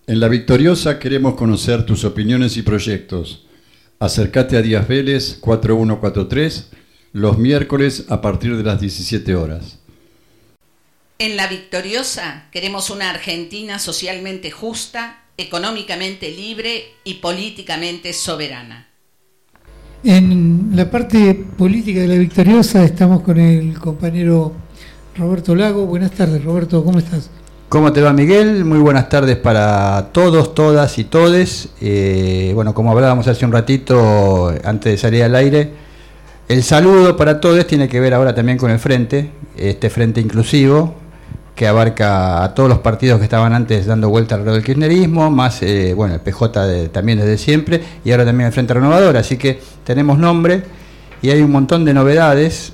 En La Victoriosa queremos conocer tus opiniones y proyectos. Acércate a Díaz Vélez 4143 los miércoles a partir de las 17 horas. En La Victoriosa queremos una Argentina socialmente justa, económicamente libre y políticamente soberana. En la parte política de La Victoriosa estamos con el compañero Roberto Lago. Buenas tardes, Roberto, ¿cómo estás? ¿Cómo te va, Miguel? Muy buenas tardes para todos, todas y todes. Bueno, como hablábamos hace un ratito antes de salir al aire, el saludo para todos tiene que ver ahora también con el frente, este frente inclusivo que abarca a todos los partidos que estaban antes dando vuelta alrededor del kirchnerismo, más bueno, el PJ también desde siempre, y ahora también el Frente Renovador, así que tenemos nombre y hay un montón de novedades.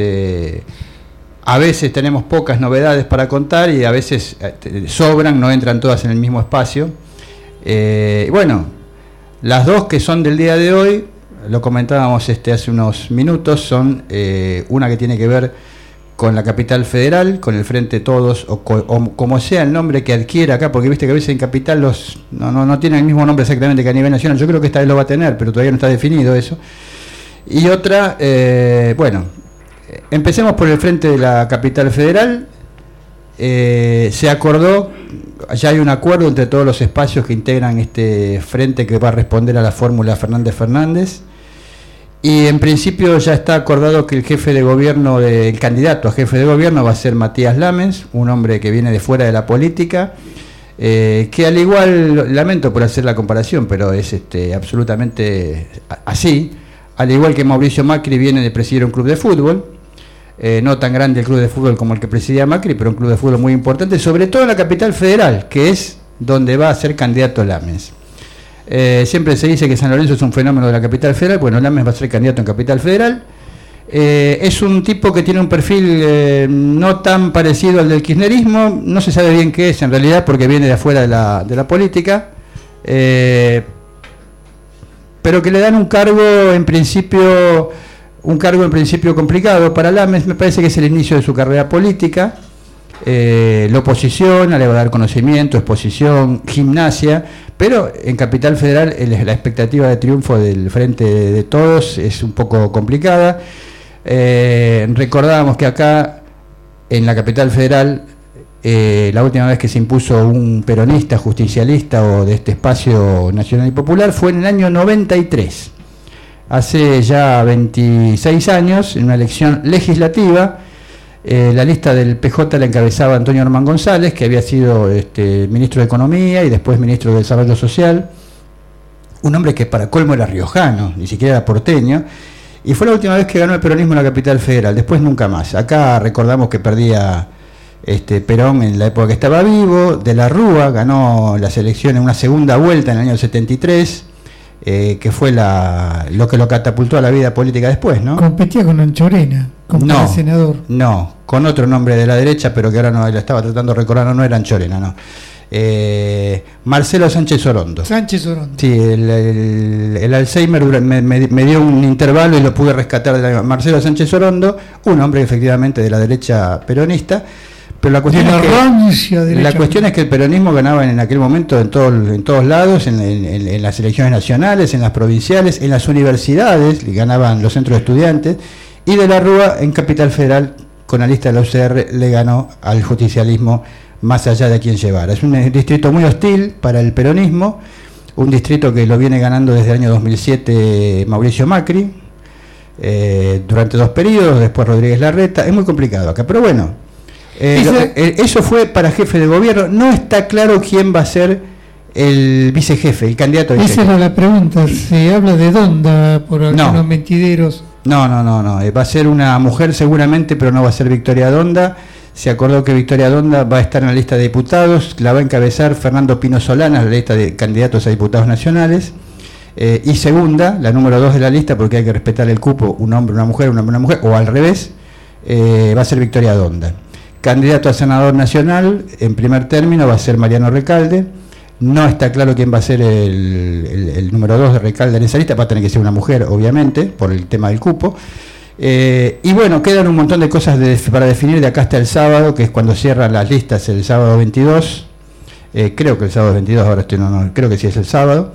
A veces tenemos pocas novedades para contar y a veces sobran, no entran todas en el mismo espacio. Bueno, las dos que son del día de hoy, lo comentábamos hace unos minutos, son una que tiene que ver con la Capital Federal, con el Frente Todos, o como sea el nombre que adquiera acá, porque viste que a veces en Capital no tienen el mismo nombre exactamente que a nivel nacional. Yo creo que esta vez lo va a tener, pero todavía no está definido eso. Y otra, bueno, empecemos por el Frente de la Capital Federal. Se acordó, ya hay un acuerdo entre todos los espacios que integran este frente que va a responder a la fórmula Fernández. Y en principio ya está acordado que el jefe de gobierno, el candidato a jefe de gobierno va a ser Matías Lamens, un hombre que viene de fuera de la política, que al igual, lamento por hacer la comparación, pero es absolutamente así, al igual que Mauricio Macri viene de presidir un club de fútbol, no tan grande el club de fútbol como el que presidía Macri, pero un club de fútbol muy importante, sobre todo en la Capital Federal, que es donde va a ser candidato Lamens. Siempre se dice que San Lorenzo es un fenómeno de la Capital Federal. Bueno, Lamens va a ser candidato en Capital Federal. Es un tipo que tiene un perfil no tan parecido al del kirchnerismo, no se sabe bien qué es en realidad porque viene de afuera de la política, pero que le dan un cargo en principio complicado para Lamens. Me parece que es el inicio de su carrera política. La oposición, le va a dar conocimiento, exposición, gimnasia, pero en Capital Federal la expectativa de triunfo del Frente de Todos es un poco complicada. Recordábamos que acá en la Capital Federal la última vez que se impuso un peronista, justicialista o de este espacio nacional y popular fue en el año 93, hace ya 26 años, en una elección legislativa. La lista del PJ la encabezaba Antonio Herman González, que había sido ministro de Economía y después ministro de Desarrollo Social, un hombre que para colmo era riojano, ni siquiera era porteño, y fue la última vez que ganó el peronismo en la Capital Federal, después nunca más. Acá recordamos que perdía Perón en la época que estaba vivo. De la Rúa ganó las elecciones en una segunda vuelta en el año 73, que fue lo que lo catapultó a la vida política después, ¿no? Competía con Anchorena, como senador. No, con otro nombre de la derecha, pero que ahora no, la estaba tratando de recordar, no era Anchorena, no. Marcelo Sánchez Orondo. Sí, el Alzheimer me dio un intervalo y lo pude rescatar de Marcelo Sánchez Orondo, un hombre efectivamente de la derecha peronista. Pero la cuestión es que el peronismo ganaba en aquel momento en todos lados, en las elecciones nacionales, en las provinciales, en las universidades, ganaban los centros de estudiantes, y de la Rúa en Capital Federal, con la lista de la UCR, le ganó al justicialismo más allá de quién llevara. Es un distrito muy hostil para el peronismo, un distrito que lo viene ganando desde el año 2007 Mauricio Macri, durante 2 periodos, después Rodríguez Larreta. Es muy complicado acá, pero bueno. Eso fue para jefe de gobierno. No está claro quién va a ser el vicejefe, el candidato a vicejefe. Esa era la pregunta. ¿Se habla de Donda por algunos mentideros? No. Va a ser una mujer seguramente, pero no va a ser Victoria Donda. Se acordó que Victoria Donda va a estar en la lista de diputados. La va a encabezar Fernando Pino Solanas, la lista de candidatos a diputados nacionales. Y segunda, la número 2 de la lista, porque hay que respetar el cupo, un hombre, una mujer, o al revés, va a ser Victoria Donda. Candidato a senador nacional, en primer término, va a ser Mariano Recalde. No está claro quién va a ser el número 2 de Recalde en esa lista. Va a tener que ser una mujer, obviamente, por el tema del cupo. Y bueno, quedan un montón de cosas para definir de acá hasta el sábado, que es cuando cierran las listas el sábado 22. creo que el sábado 22, ahora creo que sí es el sábado.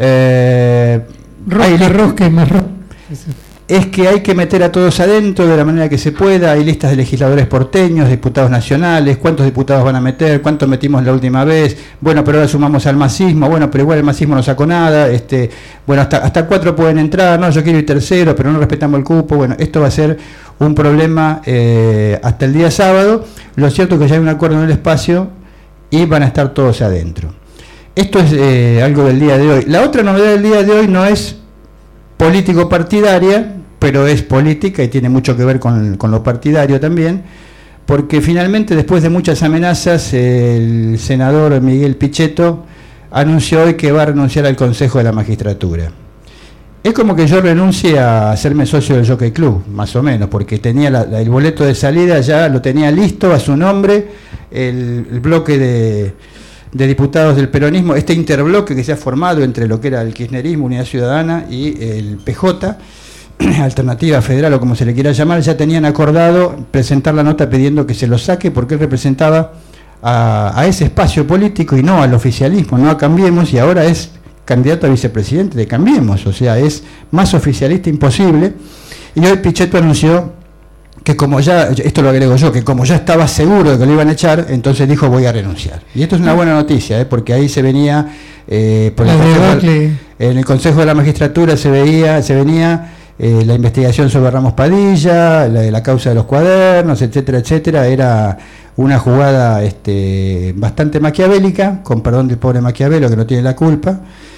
Rosca y más rosca. Es que hay que meter a todos adentro de la manera que se pueda. Hay listas de legisladores porteños, diputados nacionales, cuántos diputados van a meter, cuántos metimos la última vez, bueno, pero ahora sumamos al masismo, bueno, pero igual el masismo no sacó nada, bueno, hasta 4 pueden entrar, no, yo quiero ir tercero, pero no respetamos el cupo. Bueno, esto va a ser un problema hasta el día sábado. Lo cierto es que ya hay un acuerdo en el espacio y van a estar todos adentro. Esto es algo del día de hoy. La otra novedad del día de hoy no es político-partidaria, pero es política y tiene mucho que ver con lo partidario también, porque finalmente, después de muchas amenazas, el senador Miguel Pichetto anunció hoy que va a renunciar al Consejo de la Magistratura. Es como que yo renuncie a hacerme socio del Jockey Club, más o menos, porque tenía el boleto de salida, ya lo tenía listo a su nombre, el bloque de diputados del peronismo, este interbloque que se ha formado entre lo que era el kirchnerismo, Unidad Ciudadana, y el PJ, Alternativa Federal o como se le quiera llamar, ya tenían acordado presentar la nota pidiendo que se lo saque, porque él representaba a ese espacio político y no al oficialismo, no a Cambiemos, y ahora es candidato a vicepresidente de Cambiemos, o sea, es más oficialista imposible. Y hoy Pichetto anunció que, como ya, esto lo agrego yo, que como ya estaba seguro de que lo iban a echar, entonces dijo: voy a renunciar. Y esto es una buena noticia, porque ahí se venía, por ejemplo, en el Consejo de la Magistratura se venía la investigación sobre Ramos Padilla, la causa de los cuadernos, etcétera, etcétera. Era una jugada bastante maquiavélica, con perdón del pobre Maquiavelo, que no tiene la culpa,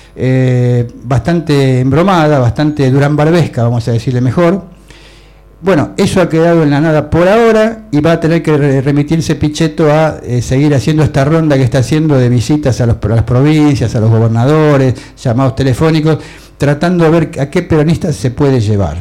bastante embromada, bastante durambarbesca, vamos a decirle mejor. Bueno, eso ha quedado en la nada por ahora, y va a tener que remitirse Pichetto a seguir haciendo esta ronda que está haciendo de visitas a las provincias, a los gobernadores, llamados telefónicos, tratando de ver a qué peronistas se puede llevar.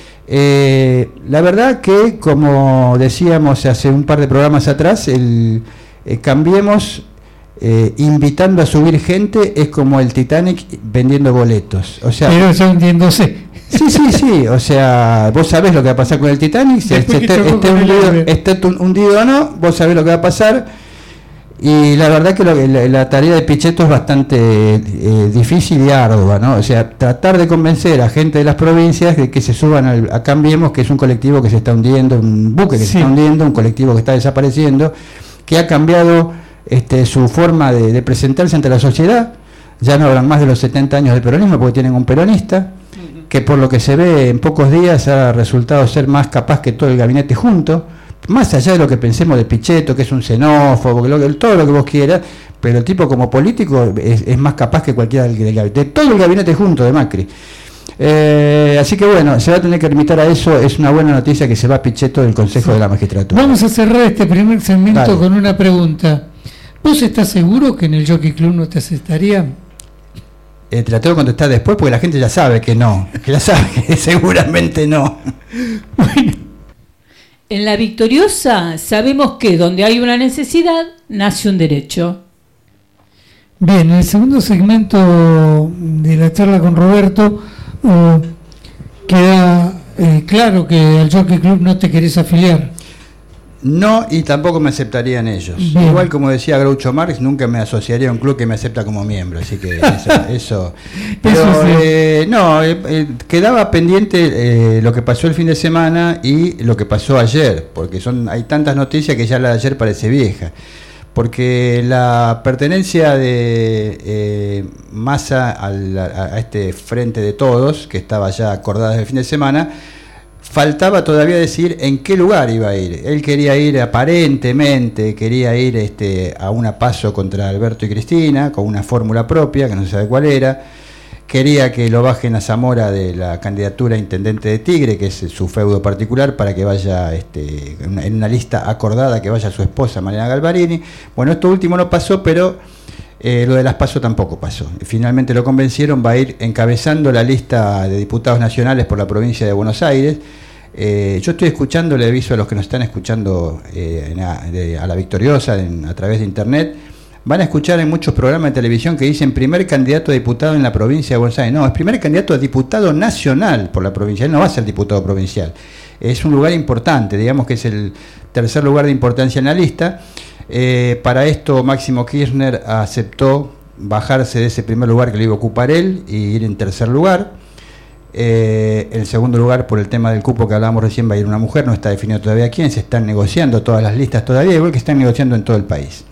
La verdad que, como decíamos hace un par de programas atrás, Cambiemos invitando a subir gente es como el Titanic vendiendo boletos. O sea, pero ya hundiéndose. Sí, o sea, vos sabés lo que va a pasar con el Titanic, si esté hundido o no, vos sabés lo que va a pasar. Y la verdad que la tarea de Pichetto es bastante difícil y ardua, ¿no? O sea, tratar de convencer a gente de las provincias de que se suban a Cambiemos, que es un colectivo que se está hundiendo, un buque que se está hundiendo, un colectivo que está desapareciendo, que ha cambiado su forma de presentarse ante la sociedad. Ya no hablan más de los 70 años de peronismo, porque tienen un peronista que, por lo que se ve en pocos días, ha resultado ser más capaz que todo el gabinete junto, más allá de lo que pensemos de Pichetto, que es un xenófobo, todo lo que vos quieras, pero el tipo como político es más capaz que cualquiera del gabinete, de todo el gabinete junto de Macri. Así que bueno, se va a tener que limitar a eso. Es una buena noticia que se va Pichetto del Consejo de la Magistratura. Vamos a cerrar este primer segmento con una pregunta. ¿Vos estás seguro que en el Jockey Club no te aceptarían? Te la tengo que contestar después, porque la gente ya sabe que no, que ya sabe que seguramente no. Bueno. En La Victoriosa sabemos que donde hay una necesidad, nace un derecho. Bien, en el segundo segmento de la charla con Roberto queda claro que al Jockey Club no te querés afiliar. No, y tampoco me aceptarían ellos. Bien. Igual, como decía Groucho Marx, nunca me asociaría a un club que me acepta como miembro, así que eso. Pero sí. Quedaba pendiente lo que pasó el fin de semana y lo que pasó ayer, porque hay tantas noticias que ya la de ayer parece vieja. Porque la pertenencia de Massa a este frente de todos, que estaba ya acordada desde el fin de semana, faltaba todavía decir en qué lugar iba a ir. Él quería ir, aparentemente, a una paso contra Alberto y Cristina, con una fórmula propia, que no se sabe cuál era. Quería que lo bajen a Zamora de la candidatura a intendente de Tigre, que es su feudo particular, para que vaya en una lista acordada, que vaya su esposa Mariana Galvarini. Bueno, esto último no pasó, pero lo de las PASO tampoco pasó. Finalmente lo convencieron, va a ir encabezando la lista de diputados nacionales por la provincia de Buenos Aires. Yo estoy escuchando, le aviso a los que nos están escuchando a La Victoriosa a través de internet, van a escuchar en muchos programas de televisión que dicen primer candidato a diputado en la provincia de Buenos Aires. No, es primer candidato a diputado nacional por la provincia. Él no va a ser diputado provincial. Es un lugar importante, digamos que es el tercer lugar de importancia en la lista. Para esto Máximo Kirchner aceptó bajarse de ese primer lugar que lo iba a ocupar él y ir en tercer lugar. El segundo lugar, por el tema del cupo que hablábamos recién, va a ir una mujer, no está definido todavía quién, se están negociando todas las listas todavía, igual que están negociando en todo el país.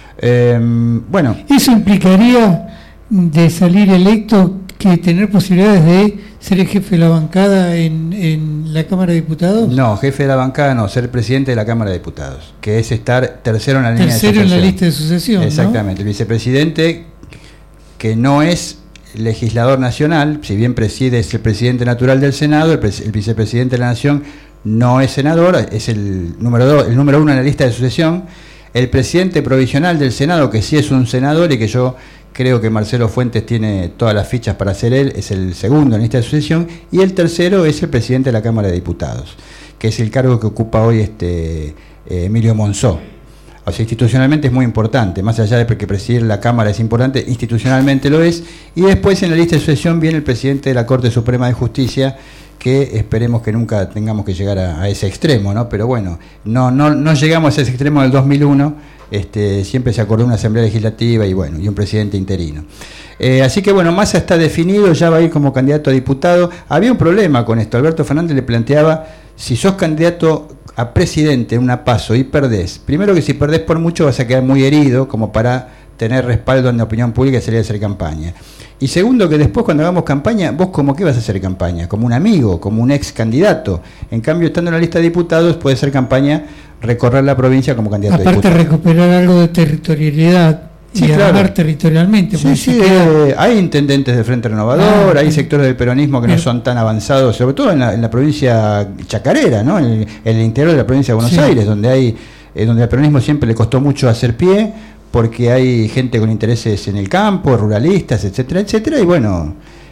Bueno. ¿Eso implicaría de salir electo que tener posibilidades de ser el jefe de la bancada en la Cámara de Diputados? No, jefe de la bancada no, ser presidente de la Cámara de Diputados, que es estar tercero en la línea de sucesión. Tercero en la lista de sucesión, exactamente, ¿no? El vicepresidente, que no es legislador nacional, si bien preside, es el presidente natural del Senado, el vicepresidente de la Nación no es senador, es el número 1 en la lista de sucesión. El presidente provisional del Senado, que sí es un senador y que yo creo que Marcelo Fuentes tiene todas las fichas para ser él, es el segundo en la lista de sucesión, y el tercero es el presidente de la Cámara de Diputados, que es el cargo que ocupa hoy Emilio Monzó. O sea, institucionalmente es muy importante, más allá de que presidir la Cámara es importante, institucionalmente lo es. Y después en la lista de sucesión viene el presidente de la Corte Suprema de Justicia, que esperemos que nunca tengamos que llegar a ese extremo, ¿no? Pero bueno, no llegamos a ese extremo del 2001, siempre se acordó una asamblea legislativa y bueno, y un presidente interino. Así que bueno, Massa está definido, ya va a ir como candidato a diputado. Había un problema con esto, Alberto Fernández le planteaba, si sos candidato a presidente en una PASO y perdés, primero que si perdés por mucho vas a quedar muy herido como para tener respaldo en la opinión pública y salir a hacer campaña. Y segundo, que después cuando hagamos campaña, vos como qué vas a hacer campaña, como un amigo, como un ex candidato. En cambio, estando en la lista de diputados, puede hacer campaña, recorrer la provincia como candidato a diputado. Aparte recuperar algo de territorialidad. Sí, y claro. armar territorialmente. Sí, hay intendentes del Frente Renovador, hay sectores del peronismo que no son tan avanzados, sobre todo en la provincia chacarera, ¿no? En el interior de la provincia de Buenos Aires, donde al peronismo siempre le costó mucho hacer pie, porque hay gente con intereses en el campo, ruralistas, etcétera, etcétera, y bueno,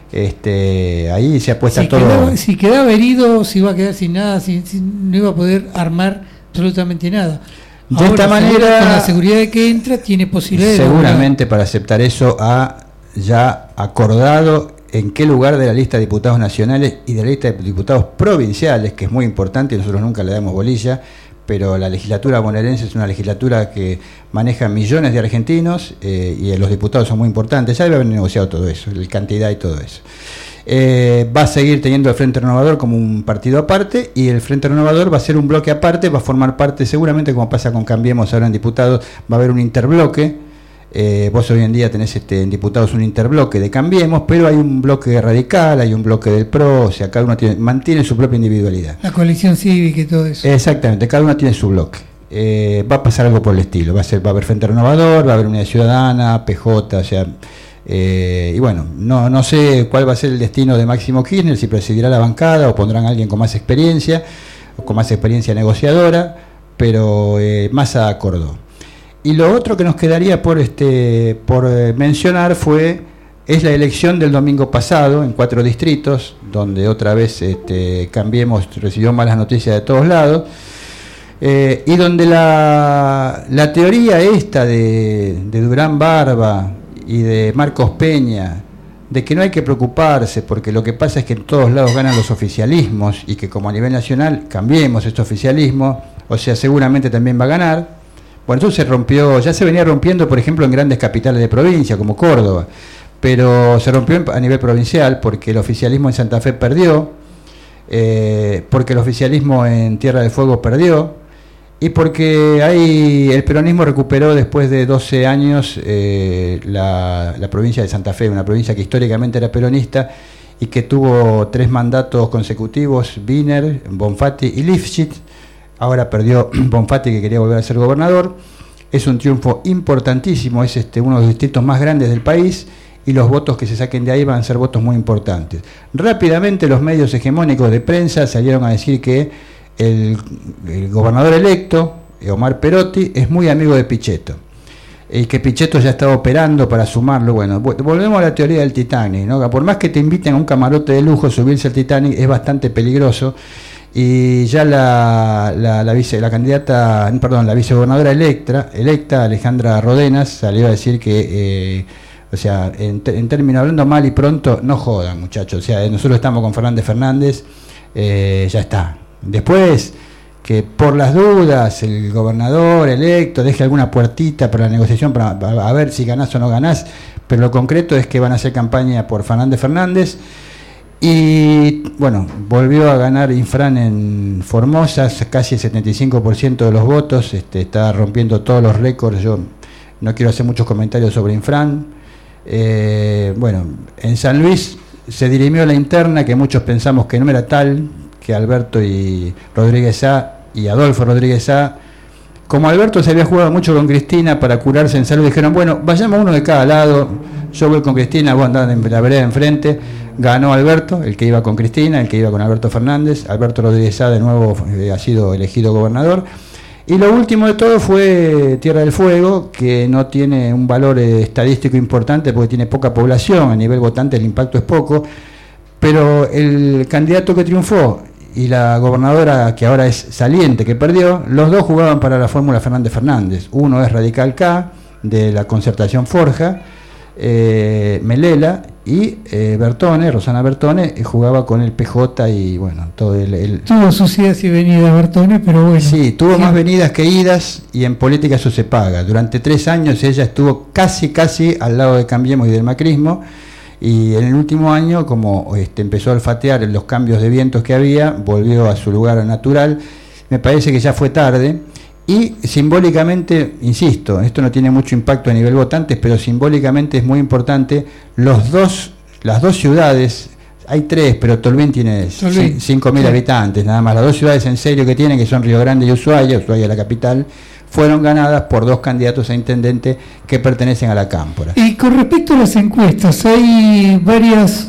ahí se apuesta todo. Si quedaba herido, se iba a quedar sin nada, no iba a poder armar absolutamente nada. De esta manera, con la seguridad de que entra, tiene posibilidades. Seguramente para aceptar eso ha ya acordado en qué lugar de la lista de diputados nacionales y de la lista de diputados provinciales, que es muy importante y nosotros nunca le damos bolilla, pero la legislatura bonaerense es una legislatura que maneja millones de argentinos y los diputados son muy importantes. Ya debe haber negociado todo eso, la cantidad y todo eso. Va a seguir teniendo el Frente Renovador como un partido aparte y el Frente Renovador va a ser un bloque aparte, va a formar parte seguramente, como pasa con Cambiemos ahora en diputados, va a haber un interbloque. Vos hoy en día tenés en diputados un interbloque de Cambiemos, pero hay un bloque radical, hay un bloque del PRO, o sea, cada uno mantiene su propia individualidad. La coalición cívica y todo eso. Exactamente, cada uno tiene su bloque. Va a pasar algo por el estilo, va a haber Frente Renovador, va a haber Unidad Ciudadana, PJ, o sea... y bueno, no sé cuál va a ser el destino de Máximo Kirchner, si presidirá la bancada o pondrán a alguien con más experiencia negociadora, pero Massa acordó. Y lo otro que nos quedaría por mencionar es la elección del domingo pasado en 4 distritos, donde otra vez Cambiemos recibió malas noticias de todos lados, y donde la teoría esta de Durán Barba y de Marcos Peña, de que no hay que preocuparse porque lo que pasa es que en todos lados ganan los oficialismos y que como a nivel nacional Cambiemos este oficialismo, o sea, seguramente también va a ganar. Bueno, eso se rompió, ya se venía rompiendo, por ejemplo, en grandes capitales de provincia como Córdoba, pero se rompió a nivel provincial porque el oficialismo en Santa Fe perdió, porque el oficialismo en Tierra del Fuego perdió, y porque el peronismo recuperó después de 12 años la provincia de Santa Fe, una provincia que históricamente era peronista y que tuvo 3 mandatos consecutivos, Wiener, Bonfatti y Lifshitz. Ahora perdió Bonfatti, que quería volver a ser gobernador. Es un triunfo importantísimo, es uno de los distritos más grandes del país y los votos que se saquen de ahí van a ser votos muy importantes. Rápidamente los medios hegemónicos de prensa salieron a decir que el gobernador electo, Omar Perotti, es muy amigo de Pichetto y que Pichetto ya estaba operando para sumarlo. Bueno, volvemos a la teoría del Titanic, ¿no? Por más que te inviten a un camarote de lujo, subirse al Titanic es bastante peligroso. Y ya la vicegobernadora electa, Alejandra Rodenas, salió a decir que, o sea, en términos, hablando mal y pronto, no jodan, muchachos. O sea, nosotros estamos con Fernández, ya está. Después, que por las dudas el gobernador electo deje alguna puertita para la negociación para a ver si ganás o no ganás, pero lo concreto es que van a hacer campaña por Fernández. Y bueno, volvió a ganar Infran en Formosa, casi el 75% de los votos, está rompiendo todos los récords. Yo no quiero hacer muchos comentarios sobre Infran. Bueno, en San Luis se dirimió la interna, que muchos pensamos que no era tal, que Alberto y Rodríguez A y Adolfo Rodríguez A, como Alberto se había jugado mucho con Cristina para curarse en salud, dijeron, bueno, vayamos uno de cada lado, yo voy con Cristina, vos andás en la vereda de enfrente. Ganó Alberto, el que iba con Cristina, el que iba con Alberto Fernández. Alberto Rodríguez A de nuevo ha sido elegido gobernador. Y lo último de todo fue Tierra del Fuego, que no tiene un valor estadístico importante porque tiene poca población, a nivel votante el impacto es poco, pero el candidato que triunfó y la gobernadora que ahora es saliente, que perdió, los dos jugaban para la fórmula Fernández. Uno es Radical K, de la Concertación Forja, Melela, y Rosana Bertone, jugaba con el PJ y bueno, todo tuvo sus idas y venidas Bertone, pero bueno. Sí, tuvo más venidas que idas, y en política eso se paga. Durante 3 años ella estuvo casi al lado de Cambiemos y del macrismo, y en el último año, como empezó a olfatear los cambios de vientos que había, volvió a su lugar natural. Me parece que ya fue tarde. Y simbólicamente, insisto, esto no tiene mucho impacto a nivel votantes, pero simbólicamente es muy importante. Las dos ciudades, hay 3, pero Tolwyn tiene 5.000 habitantes, nada más. Las 2 ciudades en serio que tienen, que son Río Grande y Ushuaia la capital, fueron ganadas por 2 candidatos a intendente que pertenecen a la Cámpora. Y con respecto a las encuestas, hay varias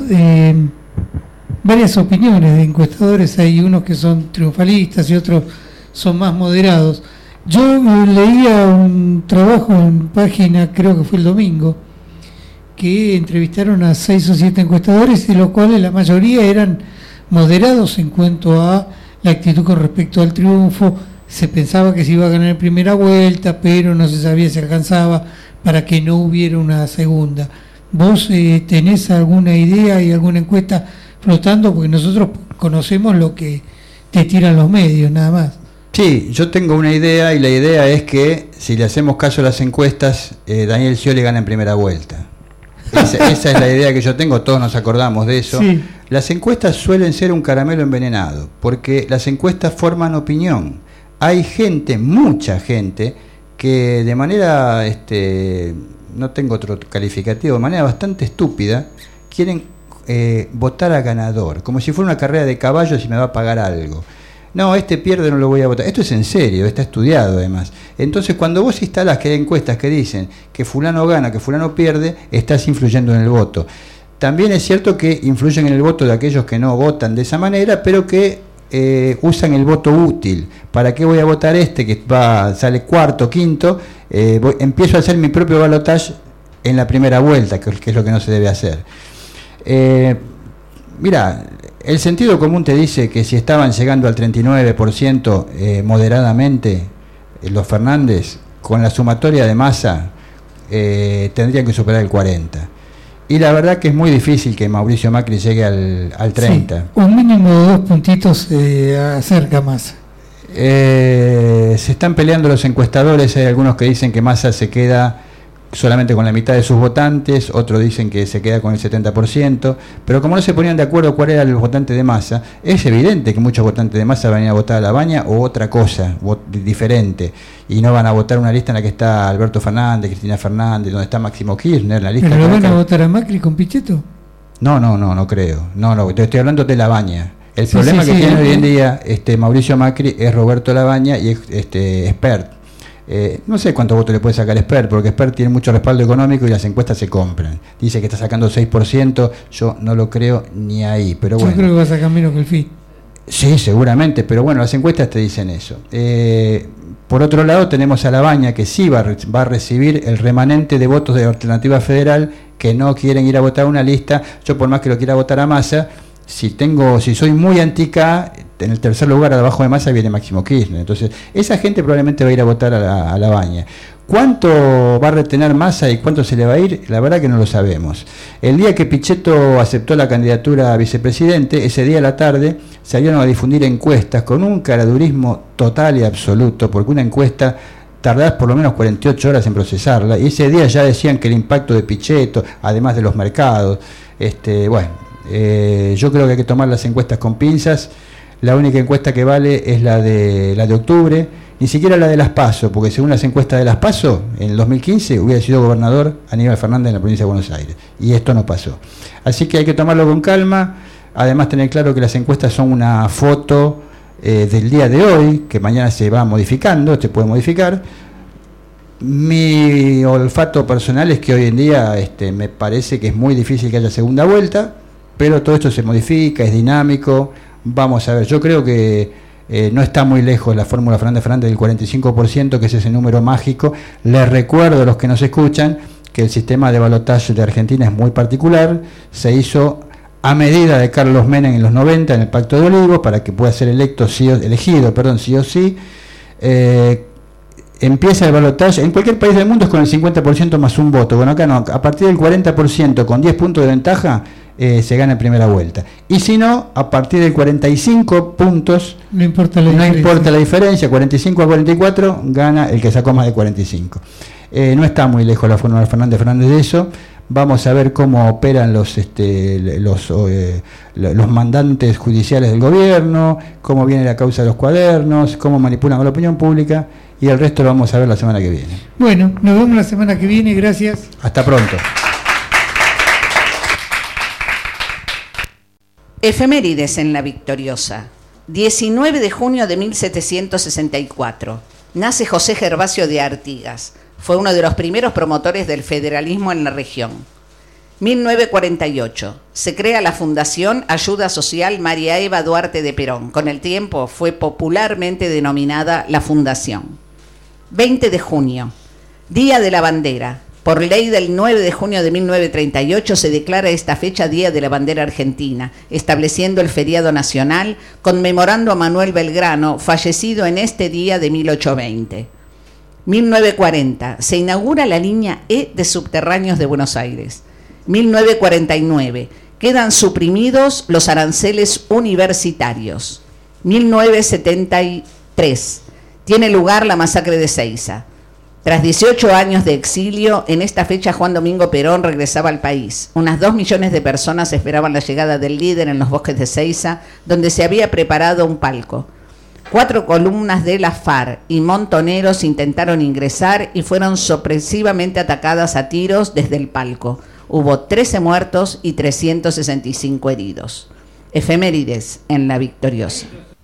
opiniones de encuestadores. Hay unos que son triunfalistas y otros son más moderados. Yo leía un trabajo en página, creo que fue el domingo, que entrevistaron a 6 o 7 encuestadores, de los cuales la mayoría eran moderados en cuanto a la actitud con respecto al triunfo. Se pensaba que se iba a ganar en primera vuelta, pero no se sabía si alcanzaba para que no hubiera una segunda. ¿Vos tenés alguna idea y alguna encuesta flotando? Porque nosotros conocemos lo que te tiran los medios, nada más. Sí, yo tengo una idea, y la idea es que si le hacemos caso a las encuestas, Daniel Scioli gana en primera vuelta. Esa es la idea que yo tengo, todos nos acordamos de eso. Sí. Las encuestas suelen ser un caramelo envenenado, porque las encuestas forman opinión. Hay gente, mucha gente, que de manera, no tengo otro calificativo, de manera bastante estúpida, quieren votar a ganador, como si fuera una carrera de caballos y me va a pagar algo. No, pierde, no lo voy a votar. Esto es en serio, está estudiado además. Entonces, cuando vos instalás que hay encuestas que dicen que fulano gana, que fulano pierde, estás influyendo en el voto. También es cierto que influyen en el voto de aquellos que no votan de esa manera, pero que usan el voto útil. ¿Para qué voy a votar que sale cuarto, quinto? Empiezo a hacer mi propio balotaje en la primera vuelta, que es lo que no se debe hacer. Mira, el sentido común te dice que si estaban llegando al 39% moderadamente los Fernández, con la sumatoria de Massa tendrían que superar el 40%. Y la verdad que es muy difícil que Mauricio Macri llegue al 30%. Sí, un mínimo de 2 puntitos acerca Massa. Se están peleando los encuestadores. Hay algunos que dicen que Massa se queda solamente con la mitad de sus votantes, otros dicen que se queda con el 70%, pero como no se ponían de acuerdo cuál era el votante de Massa, es evidente que muchos votantes de Massa van a ir a votar a Labaña o otra cosa diferente, y no van a votar una lista en la que está Alberto Fernández, Cristina Fernández, donde está Máximo Kirchner, la lista. ¿Pero lo van a votar a Macri con Pichetto? No creo. No, te estoy hablando de Labaña. El problema que tiene hoy en día Mauricio Macri es Roberto Labaña y Expert. No sé cuántos votos le puede sacar Expert, porque Expert tiene mucho respaldo económico y las encuestas se compran. Dice que está sacando 6%, yo no lo creo ni ahí, pero bueno. Yo creo que va a sacar menos que el FI. Sí, seguramente, pero bueno, las encuestas te dicen eso. Por otro lado tenemos a Labaña, que sí va a recibir el remanente de votos de Alternativa Federal que no quieren ir a votar una lista. Yo, por más que lo quiera votar a Massa, si soy muy anti-K, en el tercer lugar abajo de Massa viene Máximo Kirchner. Entonces esa gente probablemente va a ir a votar a Labaña. ¿Cuánto va a retener Massa y cuánto se le va a ir? La verdad que no lo sabemos. El día que Pichetto aceptó la candidatura a vicepresidente, ese día a la tarde salieron a difundir encuestas con un caradurismo total y absoluto, porque una encuesta tardás por lo menos 48 horas en procesarla, y ese día ya decían que el impacto de Pichetto, además de los mercados, yo creo que hay que tomar las encuestas con pinzas. La única encuesta que vale es la de octubre, ni siquiera la de las PASO, porque según las encuestas de las PASO, en el 2015 hubiera sido gobernador Aníbal Fernández en la provincia de Buenos Aires, y esto no pasó. Así que hay que tomarlo con calma, además tener claro que las encuestas son una foto del día de hoy, que mañana se va modificando, se puede modificar. Mi olfato personal es que hoy en día me parece que es muy difícil que haya segunda vuelta, pero todo esto se modifica, es dinámico. Vamos a ver, yo creo que no está muy lejos la fórmula Fernández del 45%, que es ese número mágico. Les recuerdo a los que nos escuchan que el sistema de balotaje de Argentina es muy particular, se hizo a medida de Carlos Menem en los 90 en el Pacto de Olivos, para que pueda ser elegido sí o sí. Empieza el balotaje, en cualquier país del mundo es con el 50% más un voto. Bueno, acá no, a partir del 40% con 10 puntos de ventaja se gana en primera vuelta. Y si no, a partir del 45 puntos, no importa la diferencia, 45 a 44, gana el que sacó más de 45. No está muy lejos la fórmula Fernández de eso. Vamos a ver cómo operan los mandantes judiciales del gobierno, cómo viene la causa de los cuadernos, cómo manipulan a la opinión pública, y el resto lo vamos a ver la semana que viene. Bueno, nos vemos la semana que viene, gracias. Hasta pronto. Efemérides en La Victoriosa. 19 de junio de 1764. Nace José Gervasio de Artigas. Fue uno de los primeros promotores del federalismo en la región. 1948. Se crea la Fundación Ayuda Social María Eva Duarte de Perón. Con el tiempo fue popularmente denominada la Fundación. 20 de junio. Día de la Bandera. Por ley del 9 de junio de 1938 se declara esta fecha Día de la Bandera Argentina, estableciendo el feriado nacional, conmemorando a Manuel Belgrano, fallecido en este día de 1820. 1940. Se inaugura la línea E de subterráneos de Buenos Aires. 1949. Quedan suprimidos los aranceles universitarios. 1973. Tiene lugar la masacre de Ezeiza. Tras 18 años de exilio, en esta fecha Juan Domingo Perón regresaba al país. Unas 2 millones de personas esperaban la llegada del líder en los bosques de Ezeiza, donde se había preparado un palco. 4 columnas de la FARC y montoneros intentaron ingresar y fueron sorpresivamente atacadas a tiros desde el palco. Hubo 13 muertos y 365 heridos. Efemérides en La Victoriosa.